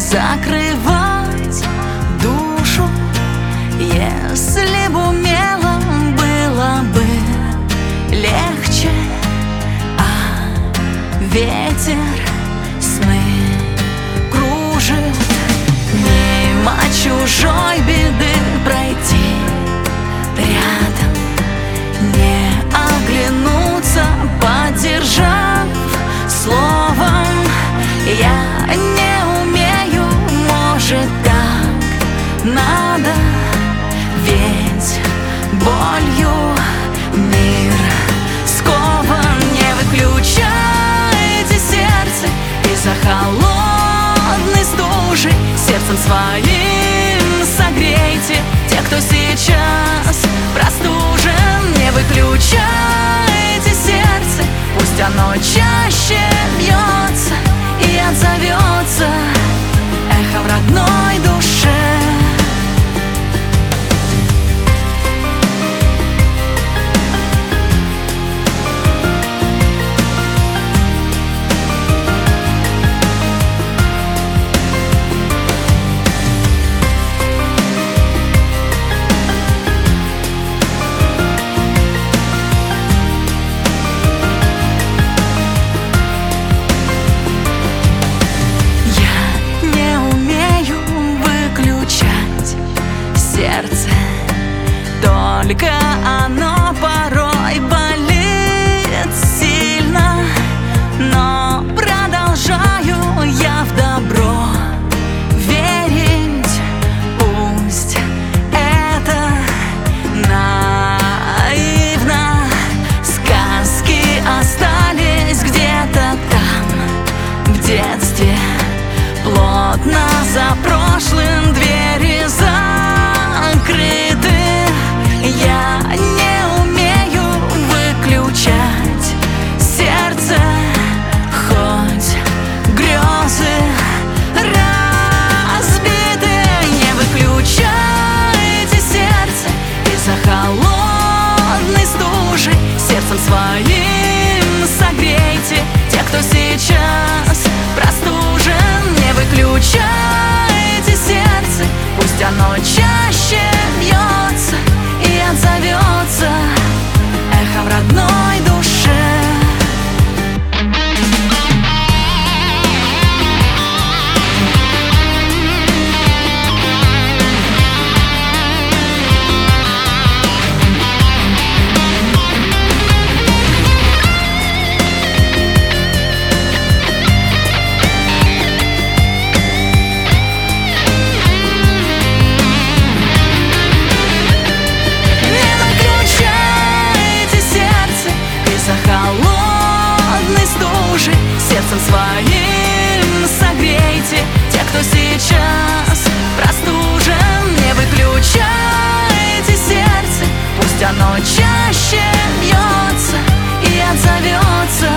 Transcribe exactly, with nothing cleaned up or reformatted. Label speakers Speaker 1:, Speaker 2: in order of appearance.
Speaker 1: закрывать душу. Если бы умела, было бы легче. А ветер сны кружит, мимо чужой беды пройти рядом, не оглянуться, поддержав словом. Я не умею, может, так надо, ведь болью мир скован. Не выключайте сердце из-за холодной стужи, сердцем своим согрейте тех, кто сейчас простужен. Не выключайте сердце, пусть оно чаще бьется и отзовется эхом в родной душе. Сердце, только оно порой болит сильно, но продолжаю я в добро верить. Пусть это наивно, сказки остались где-то там в детстве, плотно за прошлым двери закрыты. Я не умею выключать сердце, хоть грезы разбиты. Не выключайте сердце из-за холодной стужи, сердцем своим согрейте тех, кто сейчас простужен. Не выключайте сердце, пусть оно чаще бьется и отзовется эхом в родной душе. Сердцем своим согрейте тех, кто сейчас простужен. Не выключайте сердце, пусть оно чаще бьется и отзовется